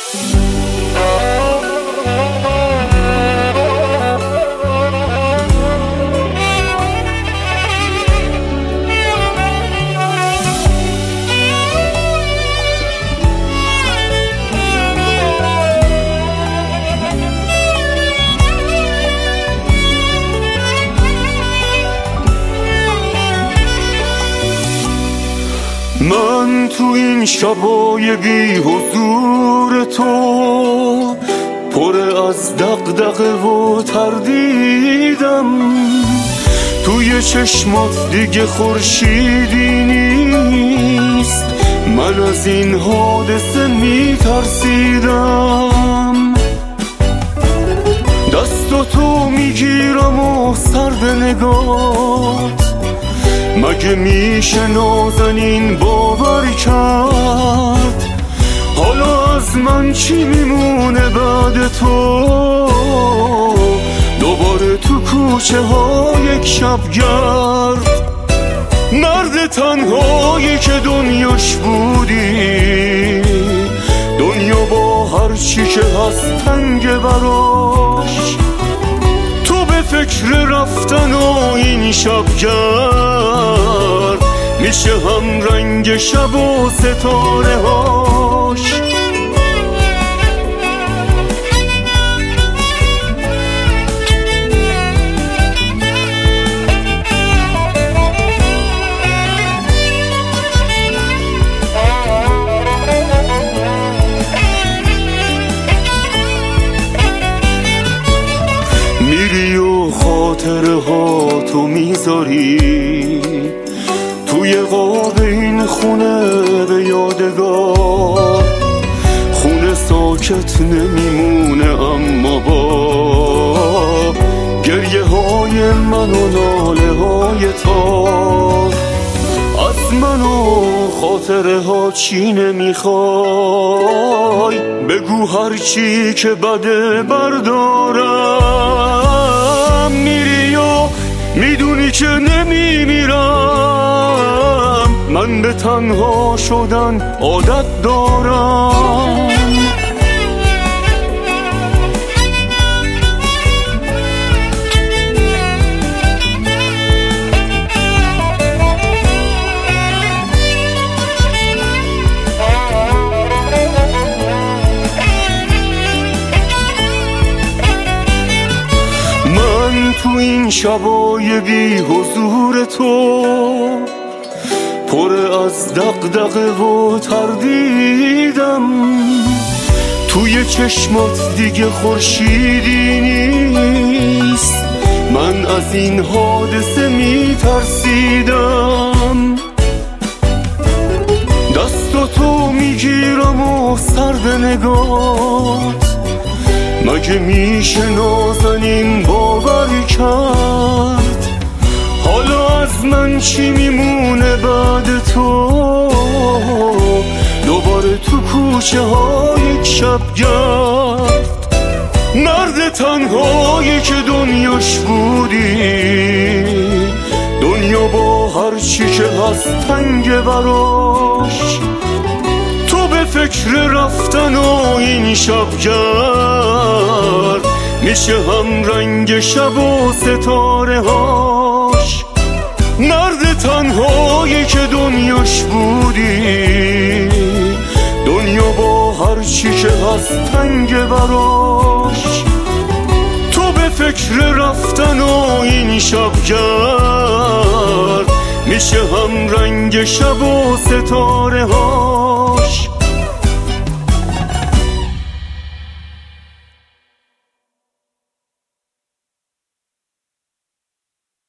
من تو این شبای بی حضور تو پر از دغدغه و تردیدم، توی چشمات دیگه خورشیدی نیست، من از این حادثه میترسیدم. دست تو میگیرم و سرد نگات، مگه میشه نازنین باور کرد؟ حالا از من چی میمونه بعد تو؟ دوباره تو کوچه ها یک شبگرد، مرد تنهایی که دنیاش بودی، دنیا با هر چی که هست تنگ براش. تو به فکر رفتن و این شبگرد، میشه هم رنگ شب و ستاره هاش. میری و خاطره ها تو میذاری توی قاب این خونه به یادگار. خونه ساکت نمیمونه اما با گریه های من و ناله های تار. از من و خاطره ها چی نمیخوای؟ بگو هر چی که بده بردارم. میری و میدونی که نمیمیرم، من به تنها شدن عادت دارم. تو این شبای بی حضور تو پر از دغدغه و تردیدم، توی چشمات دیگه خورشیدی نیست، من از این حادثه میترسیدم. دست تو میگیرم و سرد نگات، مگه میشه نازنین باور کرد؟ حالا از من چی میمونه بعد تو؟ دوباره تو کوچه ها یک شبگرد، مرد تنهایی که دنیاش بودی، دنیا با هر چی که هست تنگ براش. تو به فکر رفتن و این شبگرد، میشه هم رنگ شب و ستاره هاش. مرد تنهایی که دنیاش بودی، دنیا با هر چی که هست تنگ براش. تو به فکر رفتن و این شبگرد، میشه هم رنگ شب و ستاره هاش.